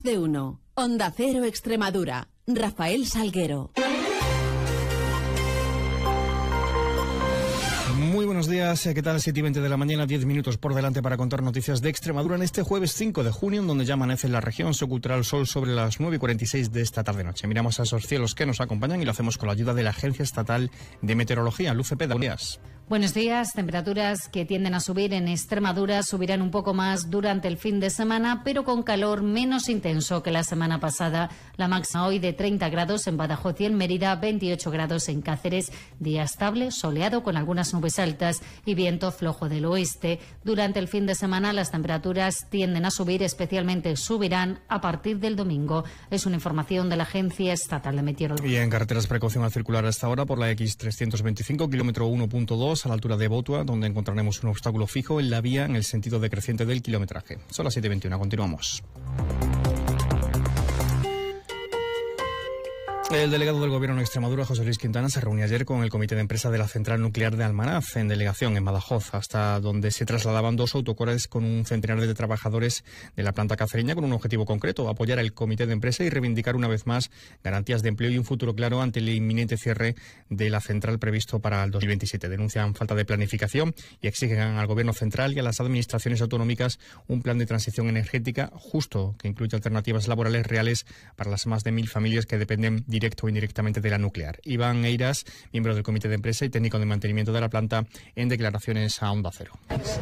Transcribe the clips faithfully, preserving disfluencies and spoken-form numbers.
De uno. Onda Cero Extremadura. Rafael Salguero. Muy buenos días, ¿qué tal? siete y veinte de la mañana, diez minutos por delante para contar noticias de Extremadura en este jueves cinco de junio, en donde ya amanece en la región. Se ocultará el sol sobre las nueve y cuarenta y seis de esta tarde-noche. Miramos a esos cielos que nos acompañan y lo hacemos con la ayuda de la Agencia Estatal de Meteorología. Luce Peda, buenos días. Buenos días. Temperaturas que tienden a subir en Extremadura, subirán un poco más durante el fin de semana, pero con calor menos intenso que la semana pasada. La máxima hoy de treinta grados en Badajoz y en Mérida, veintiocho grados en Cáceres. Día estable, soleado con algunas nubes altas y viento flojo del oeste. Durante el fin de semana las temperaturas tienden a subir, especialmente subirán a partir del domingo. Es una información de la Agencia Estatal de Meteorología. Y en carreteras, precaución al circular a esta hora por la X trescientos veinticinco, kilómetro uno punto dos, a la altura de Botua, donde encontraremos un obstáculo fijo en la vía en el sentido decreciente del kilometraje. Son las siete y veintiuno, continuamos. El delegado del Gobierno en Extremadura, José Luis Quintana, se reunió ayer con el comité de empresa de la central nuclear de Almaraz, en delegación en Badajoz, hasta donde se trasladaban dos autocores con un centenar de trabajadores de la planta cacereña con un objetivo concreto: apoyar al comité de empresa y reivindicar una vez más garantías de empleo y un futuro claro ante el inminente cierre de la central previsto para el dos mil veintisiete. Denuncian falta de planificación y exigen al Gobierno central y a las administraciones autonómicas un plan de transición energética justo que incluya alternativas laborales reales para las más de mil familias que dependen directo o indirectamente de la nuclear. Iván Eiras, miembro del comité de empresa y técnico de mantenimiento de la planta, en declaraciones a Onda Cero.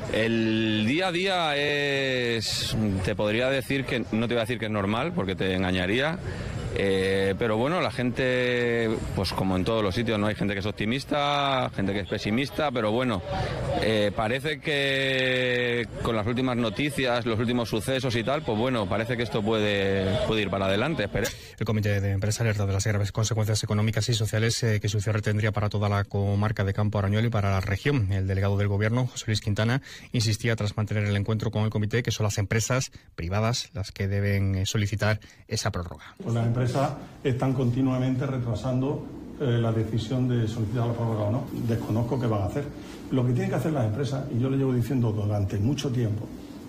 El día a día es, te podría decir que, no te voy a decir que es normal, porque te engañaría, eh, pero bueno, la gente, pues como en todos los sitios, no hay gente que es optimista, gente que es pesimista, pero bueno, eh, parece que con las últimas noticias, los últimos sucesos y tal, pues bueno, parece que esto puede, puede ir para adelante. Espere. El comité de empresa alerta de las graves consecuencias económicas y sociales eh, que su cierre tendría para toda la comarca de Campo Arañuelo y para la región. El delegado del Gobierno, José Luis Quintana, insistía tras mantener el encuentro con el comité que son las empresas privadas las que deben eh, solicitar esa prórroga. Pues las empresas están continuamente retrasando eh, la decisión de solicitar la prórroga o no. Desconozco qué van a hacer. Lo que tienen que hacer las empresas, y yo lo llevo diciendo durante mucho tiempo,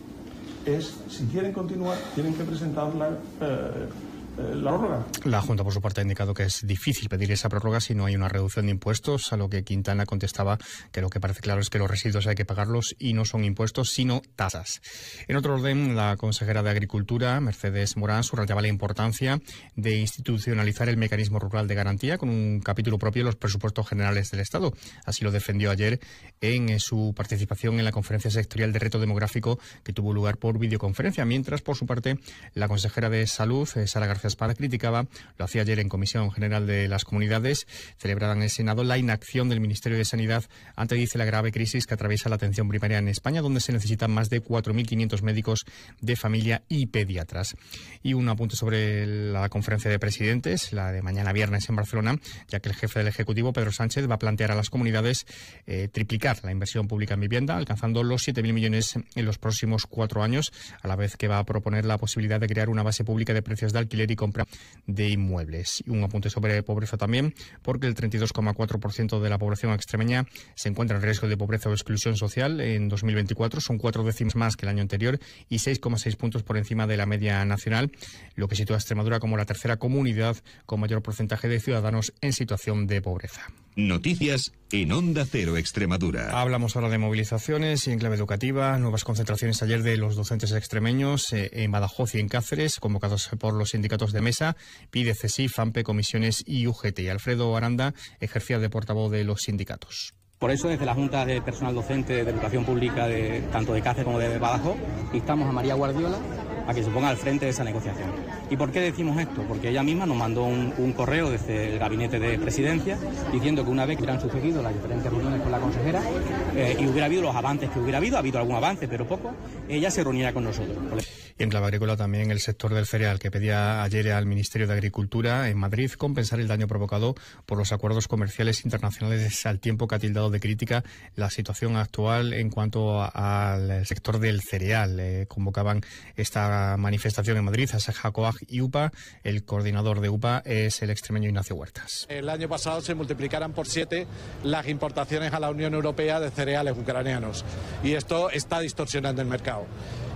es, si quieren continuar, tienen que presentar la... Eh, La prórroga. La Junta, por su parte, ha indicado que es difícil pedir esa prórroga si no hay una reducción de impuestos, a lo que Quintana contestaba que lo que parece claro es que los residuos hay que pagarlos y no son impuestos, sino tasas. En otro orden, la consejera de Agricultura, Mercedes Morán, subrayaba la importancia de institucionalizar el mecanismo rural de garantía con un capítulo propio en los presupuestos generales del Estado. Así lo defendió ayer en su participación en la conferencia sectorial de reto demográfico que tuvo lugar por videoconferencia, mientras, por su parte, la consejera de Salud, Sara García Espada, criticaba, lo hacía ayer en Comisión General de las Comunidades, celebrada en el Senado, la inacción del Ministerio de Sanidad ante, dice, la grave crisis que atraviesa la atención primaria en España, donde se necesitan más de cuatro mil quinientos médicos de familia y pediatras. Y un apunte sobre la conferencia de presidentes, la de mañana viernes en Barcelona, ya que el jefe del Ejecutivo, Pedro Sánchez, va a plantear a las comunidades eh, triplicar la inversión pública en vivienda, alcanzando los siete mil millones en los próximos cuatro años, a la vez que va a proponer la posibilidad de crear una base pública de precios de alquiler y compra de inmuebles. Y un apunte sobre pobreza también, porque el treinta y dos coma cuatro por ciento de la población extremeña se encuentra en riesgo de pobreza o exclusión social en dos mil veinticuatro, son cuatro décimas más que el año anterior y seis coma seis puntos por encima de la media nacional, lo que sitúa a Extremadura como la tercera comunidad con mayor porcentaje de ciudadanos en situación de pobreza. Noticias en Onda Cero Extremadura. Hablamos ahora de movilizaciones y en clave educativa, nuevas concentraciones ayer de los docentes extremeños eh, en Badajoz y en Cáceres, convocados por los sindicatos de Mesa, PIDE, CESI, FAMPE, Comisiones y U G T. Y Alfredo Aranda ejercía de portavoz de los sindicatos. Por eso, desde la Junta de Personal Docente de Educación Pública, de, tanto de Cáceres como de Badajoz, instamos a María Guardiola a que se ponga al frente de esa negociación. ¿Y por qué decimos esto? Porque ella misma nos mandó un, un correo desde el gabinete de presidencia diciendo que una vez que hubieran sucedido las diferentes reuniones con la consejera eh, y hubiera habido los avances que hubiera habido, ha habido algún avance, pero poco, ella se reunirá con nosotros. Y en clave agrícola también el sector del cereal, que pedía ayer al Ministerio de Agricultura en Madrid compensar el daño provocado por los acuerdos comerciales internacionales, al tiempo que ha tildado de crítica la situación actual en cuanto al sector del cereal. Eh, convocaban esta manifestación en Madrid a Saja Coag y U P A. El coordinador de U P A es el extremeño Ignacio Huertas. El año pasado se multiplicaran por siete las importaciones a la Unión Europea de cereales ucranianos y esto está distorsionando el mercado.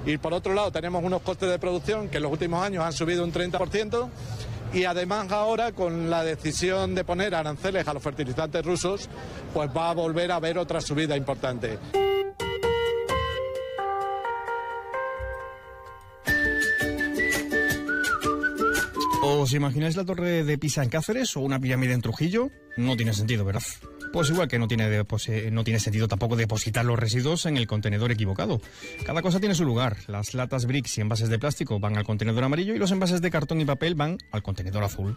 Y por otro lado tenemos unos costes de producción que en los últimos años han subido un treinta por ciento. Y además ahora, con la decisión de poner aranceles a los fertilizantes rusos, pues va a volver a haber otra subida importante. ¿Os imagináis la torre de Pisa en Cáceres o una pirámide en Trujillo? No tiene sentido, ¿verdad? Pues igual que no tiene, de, no tiene sentido tampoco depositar los residuos en el contenedor equivocado. Cada cosa tiene su lugar. Las latas bricks y envases de plástico van al contenedor amarillo y los envases de cartón y papel van al contenedor azul.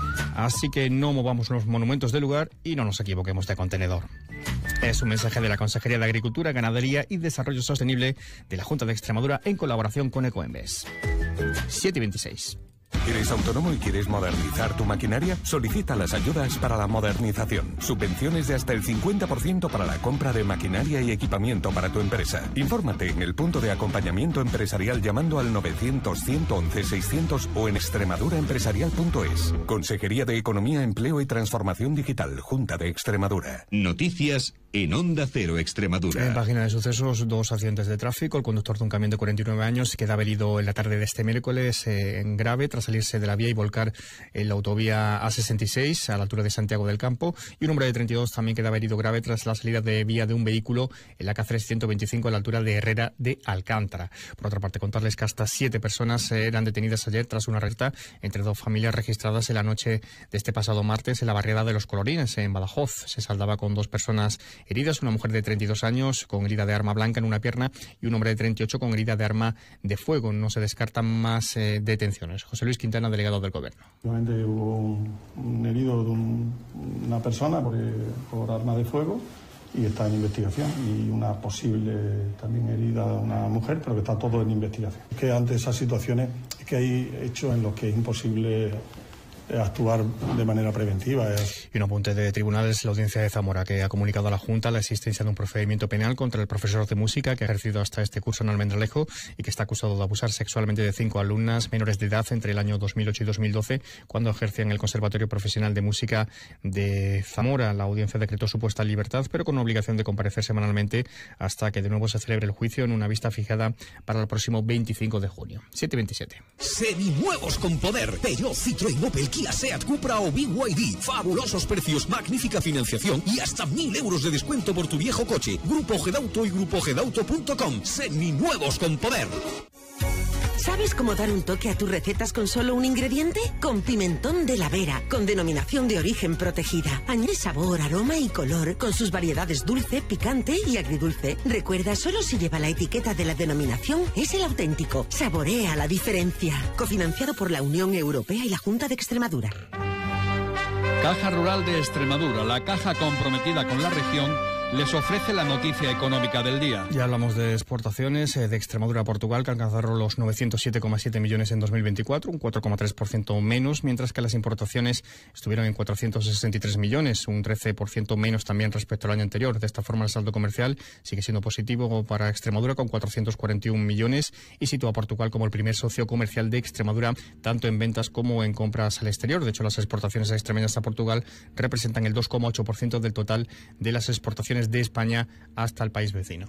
Así que no movamos los monumentos de lugar y no nos equivoquemos de contenedor. Es un mensaje de la Consejería de Agricultura, Ganadería y Desarrollo Sostenible de la Junta de Extremadura en colaboración con Ecoembes. siete y veintiséis. ¿Eres autónomo y quieres modernizar tu maquinaria? Solicita las ayudas para la modernización. Subvenciones de hasta el cincuenta por ciento para la compra de maquinaria y equipamiento para tu empresa. Infórmate en el punto de acompañamiento empresarial llamando al novecientos, ciento once, seiscientos o en extremaduraempresarial punto es. Consejería de Economía, Empleo y Transformación Digital, Junta de Extremadura. Noticias en Onda Cero Extremadura. En página de sucesos, dos accidentes de tráfico. El conductor de un camión de cuarenta y nueve años quedaba herido en la tarde de este miércoles eh, en grave tras salirse de la vía y volcar en la autovía A sesenta y seis a la altura de Santiago del Campo. Y un hombre de treinta y dos también quedaba herido grave tras la salida de vía de un vehículo en la Cáceres ciento veinticinco a la altura de Herrera de Alcántara. Por otra parte, contarles que hasta siete personas eran detenidas ayer tras una recta entre dos familias registradas en la noche de este pasado martes en la barriada de Los Colorines, en Badajoz. Se saldaba con dos personas heridas, una mujer de treinta y dos años con herida de arma blanca en una pierna y un hombre de treinta y ocho con herida de arma de fuego. No se descartan más eh, detenciones. José Luis Quintana, delegado del Gobierno. Obviamente hubo un, un herido de un, una persona por, por arma de fuego y está en investigación, y una posible también herida de una mujer, pero que está todo en investigación. Es que ante esas situaciones es que hay hechos en los que es imposible actuar de manera preventiva. Y un apunte de tribunales, la Audiencia de Zamora, que ha comunicado a la Junta la existencia de un procedimiento penal contra el profesor de música que ha ejercido hasta este curso en Almendralejo y que está acusado de abusar sexualmente de cinco alumnas menores de edad entre el año dos mil ocho y dos mil doce, cuando ejercía en el Conservatorio Profesional de Música de Zamora. La Audiencia decretó su puesta en libertad, pero con obligación de comparecer semanalmente hasta que de nuevo se celebre el juicio en una vista fijada para el próximo veinticinco de junio. siete y veintisiete. Seminuevos con poder. Peugeot, Citroën, Opel, Kia, Seat, Cupra o B Y D. Fabulosos precios, magnífica financiación y hasta mil euros de descuento por tu viejo coche. Grupo Gedauto y grupo gedauto punto com. Seminuevos con poder. ¿Sabes cómo dar un toque a tus recetas con solo un ingrediente? Con pimentón de la Vera, con denominación de origen protegida. Añade sabor, aroma y color, con sus variedades dulce, picante y agridulce. Recuerda, solo si lleva la etiqueta de la denominación es el auténtico. Saborea la diferencia. Cofinanciado por la Unión Europea y la Junta de Extremadura. Caja Rural de Extremadura, la caja comprometida con la región, les ofrece la noticia económica del día. Ya hablamos de exportaciones eh, de Extremadura a Portugal, que alcanzaron los novecientos siete coma siete millones en dos mil veinticuatro, un cuatro coma tres por ciento menos, mientras que las importaciones estuvieron en cuatrocientos sesenta y tres millones, un trece por ciento menos también respecto al año anterior. De esta forma, el saldo comercial sigue siendo positivo para Extremadura con cuatrocientos cuarenta y un millones y sitúa a Portugal como el primer socio comercial de Extremadura, tanto en ventas como en compras al exterior. De hecho, las exportaciones extremeñas a Portugal representan el dos coma ocho por ciento del total de las exportaciones de España hasta el país vecino.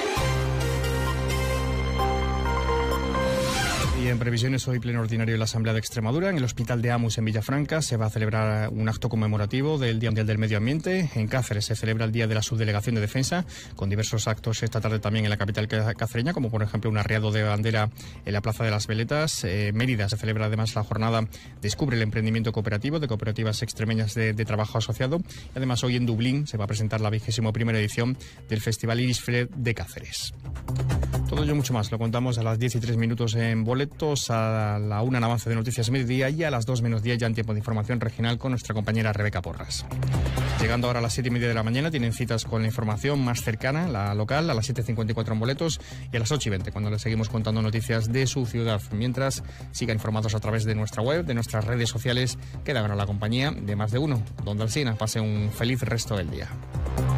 Y en previsiones, hoy pleno ordinario de la Asamblea de Extremadura. En el Hospital de Amus, en Villafranca, se va a celebrar un acto conmemorativo del Día Mundial del Medio Ambiente. En Cáceres se celebra el Día de la Subdelegación de Defensa, con diversos actos esta tarde también en la capital cacereña, como por ejemplo un arriado de bandera en la Plaza de las Veletas. Eh, Mérida se celebra además la jornada Descubre el Emprendimiento Cooperativo de cooperativas extremeñas de, de trabajo asociado. Y además hoy en Dublín se va a presentar la vigésima primera edición del Festival Iris Fred de Cáceres. Todo ello mucho más lo contamos a las diez y tres minutos en boletos, a la una en avance de Noticias Mediodía y a las dos menos diez ya en tiempo de información regional con nuestra compañera Rebeca Porras. Llegando ahora a las siete y media de la mañana, tienen citas con la información más cercana, la local, a las siete cincuenta y cuatro en boletos y a las ocho y veinte cuando les seguimos contando noticias de su ciudad. Mientras, sigan informados a través de nuestra web, de nuestras redes sociales, que dan a la compañía de Más de Uno. Donde Alsina pase un feliz resto del día.